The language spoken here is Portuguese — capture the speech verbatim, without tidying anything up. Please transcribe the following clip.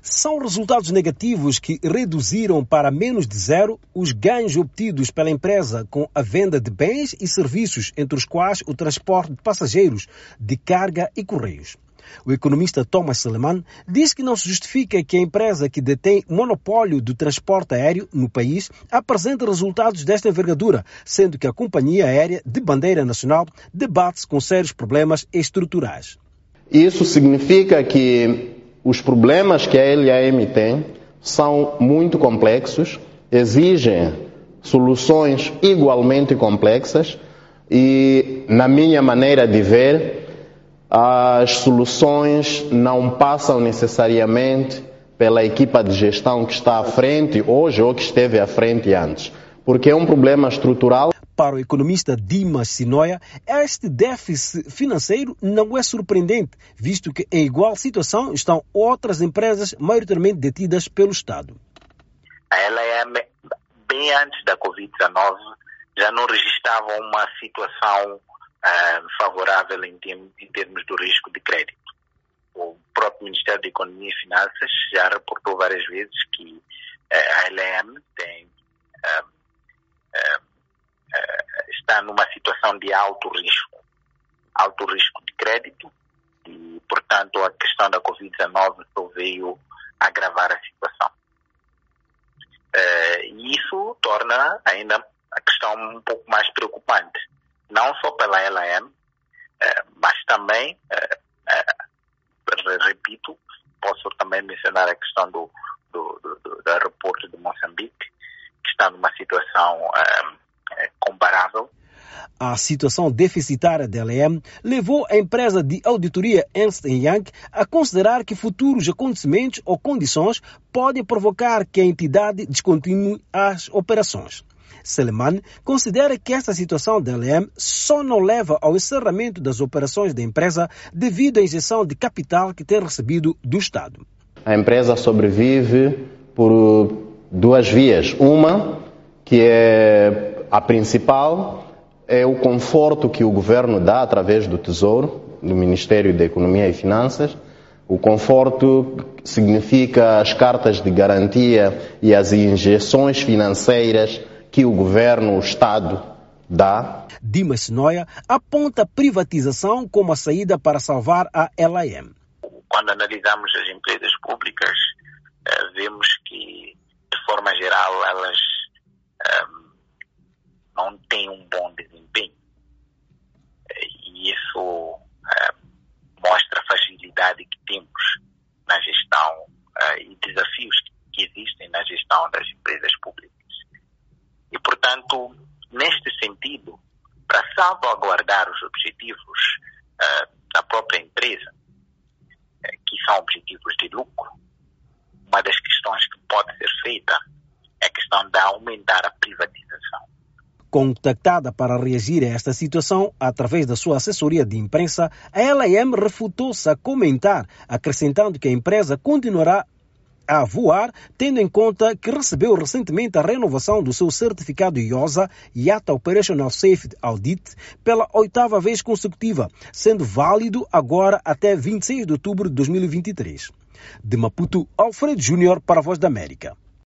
São resultados negativos que reduziram para menos de zero os ganhos obtidos pela empresa com a venda de bens e serviços, entre os quais o transporte de passageiros, de carga e correios. O economista Thomas Seleman diz que não se justifica que a empresa que detém monopólio do transporte aéreo no país apresente resultados desta envergadura, sendo que a companhia aérea de bandeira nacional debate-se com sérios problemas estruturais. Isso significa que os problemas que a L A M tem são muito complexos, exigem soluções igualmente complexas e, na minha maneira de ver, as soluções não passam necessariamente pela equipa de gestão que está à frente hoje ou que esteve à frente antes, porque é um problema estrutural. Para o economista Dimas Sinoia, este déficit financeiro não é surpreendente, visto que em igual situação estão outras empresas maioritariamente detidas pelo Estado. A L A M, bem antes da covid dezenove, já não registrava uma situação uh, favorável em termos, em termos do risco de crédito. O próprio Ministério da Economia e Finanças já reportou várias vezes que uh, a L A M tem... Uh, uh, está numa situação de alto risco, alto risco de crédito e, portanto, a questão da covid dezenove só veio agravar a situação. E isso torna ainda a questão um pouco mais preocupante, não só pela L A M, mas também, repito, posso também mencionar a questão do, do, do, do aeroporto de Moçambique, que está numa situação comparável. A situação deficitária da L A M levou a empresa de auditoria Ernst and Young a considerar que futuros acontecimentos ou condições podem provocar que a entidade descontinue as operações. Seleman considera que esta situação da L A M só não leva ao encerramento das operações da empresa devido à injeção de capital que tem recebido do Estado. A empresa sobrevive por duas vias. Uma, que é a principal, é o conforto que o governo dá através do Tesouro, do Ministério da Economia e Finanças. O conforto significa as cartas de garantia e as injeções financeiras que o governo, o Estado, dá. Dimas Sinoia aponta a privatização como a saída para salvar a L A M. Quando analisamos as empresas públicas, vemos que, de forma geral, elas não tem um bom desempenho. E isso uh, mostra a fragilidade que temos na gestão uh, e desafios que existem na gestão das empresas públicas. E, portanto, neste sentido, para salvaguardar os objetivos uh, da própria empresa, uh, que são objetivos de lucro, uma das questões que pode ser feita é a questão de aumentar a privatização. Contactada para reagir a esta situação através da sua assessoria de imprensa, a L A M refutou-se a comentar, acrescentando que a empresa continuará a voar, tendo em conta que recebeu recentemente a renovação do seu certificado I O S A I A T A Operational Safety Audit pela oitava vez consecutiva, sendo válido agora até vinte e seis de outubro de dois mil e vinte e três. De Maputo, Alfredo Júnior para a Voz da América.